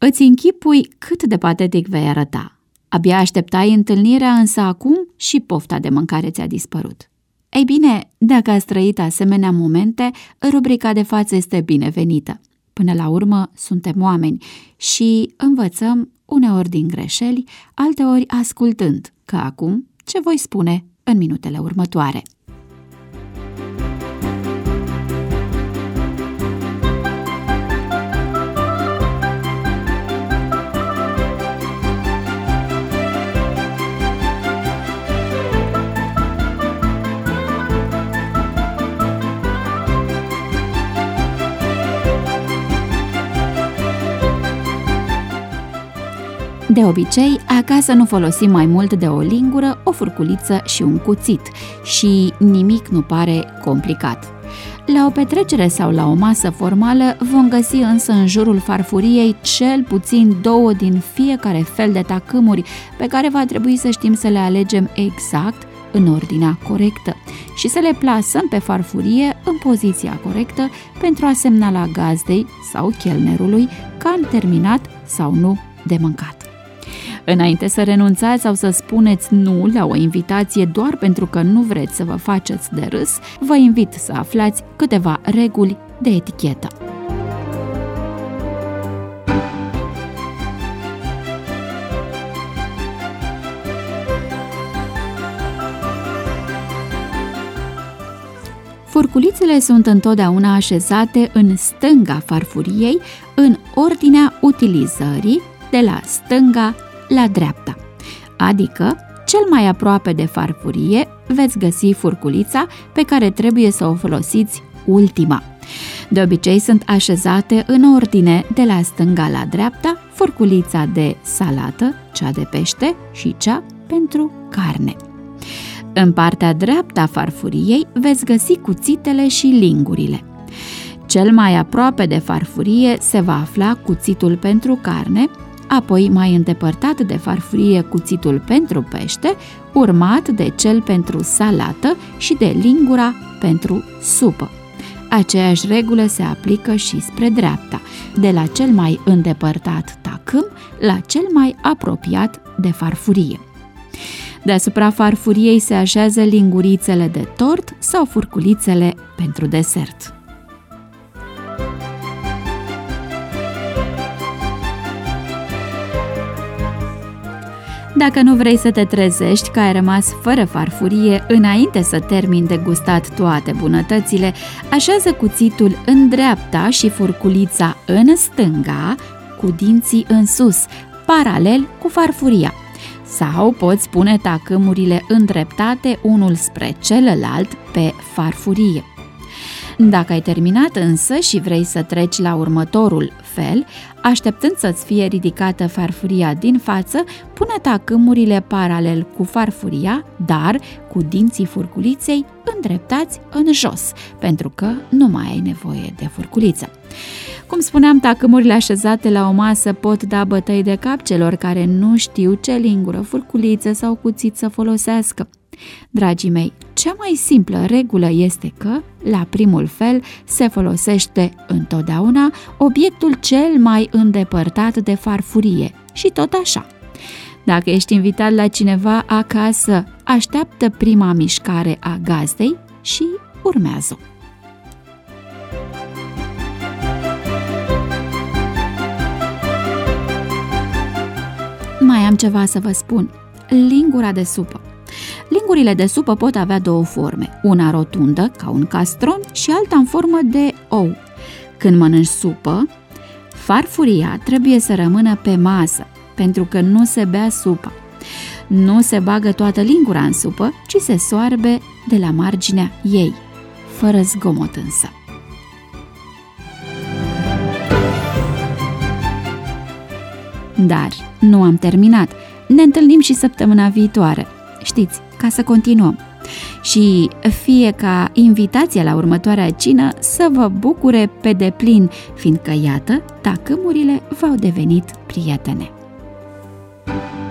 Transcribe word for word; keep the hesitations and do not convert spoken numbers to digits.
Îți închipui cât de patetic vei arăta. Abia așteptai întâlnirea, însă acum și pofta de mâncare ți-a dispărut. Ei bine, dacă ați trăit asemenea momente, rubrica de față este binevenită. Până la urmă, suntem oameni și învățăm uneori din greșeli, alteori ascultând, că acum ce voi spune în minutele următoare. De obicei, acasă nu folosim mai mult de o lingură, o furculiță și un cuțit și nimic nu pare complicat. La o petrecere sau la o masă formală vom găsi însă în jurul farfuriei cel puțin două din fiecare fel de tacâmuri pe care va trebui să știm să le alegem exact în ordinea corectă și să le plasăm pe farfurie în poziția corectă pentru a semnala gazdei sau chelnerului că am terminat sau nu de mâncat. Înainte să renunțați sau să spuneți nu la o invitație doar pentru că nu vreți să vă faceți de râs, vă invit să aflați câteva reguli de etichetă. Furculițele sunt întotdeauna așezate în stânga farfuriei, în ordinea utilizării, de la stânga la dreapta, adică cel mai aproape de farfurie veți găsi furculița pe care trebuie să o folosiți ultima. De obicei sunt așezate în ordine de la stânga la dreapta, furculița de salată, cea de pește și cea pentru carne. În partea dreaptă a farfuriei veți găsi cuțitele și lingurile. Cel mai aproape de farfurie se va afla cuțitul pentru carne, apoi mai îndepărtat de farfurie cuțitul pentru pește, urmat de cel pentru salată și de lingura pentru supă. Aceeași regulă se aplică și spre dreapta, de la cel mai îndepărtat tacâm la cel mai apropiat de farfurie. Deasupra farfuriei se așează lingurițele de tort sau furculițele pentru desert. Dacă nu vrei să te trezești că ai rămas fără farfurie înainte să termini de gustat toate bunătățile, așează cuțitul în dreapta și furculița în stânga, cu dinții în sus, paralel cu farfuria. Sau poți pune tacâmurile îndreptate unul spre celălalt pe farfurie. Dacă ai terminat însă și vrei să treci la următorul fel, așteptând să-ți fie ridicată farfuria din față, pune tacâmurile paralel cu farfuria, dar cu dinții furculiței îndreptați în jos, pentru că nu mai ai nevoie de furculiță. Cum spuneam, tacâmurile așezate la o masă pot da bătăi de cap celor care nu știu ce lingură, furculiță sau cuțit să folosească. Dragii mei, cea mai simplă regulă este că, la primul fel, se folosește întotdeauna obiectul cel mai îndepărtat de farfurie și tot așa. Dacă ești invitat la cineva acasă, așteaptă prima mișcare a gazdei și urmează. Mai am ceva să vă spun. Lingura de supă. Lingurile de supă pot avea două forme, una rotundă, ca un castron, și alta în formă de ou. Când mănânci supă, farfuria trebuie să rămână pe masă, pentru că nu se bea supa. Nu se bagă toată lingura în supă, ci se soarbe de la marginea ei, fără zgomot însă. Dar nu am terminat. Ne întâlnim și săptămâna viitoare. Știți, ca să continuăm. Și fie ca invitația la următoarea cină să vă bucure pe deplin, fiindcă, iată, tacâmurile v-au devenit prietene.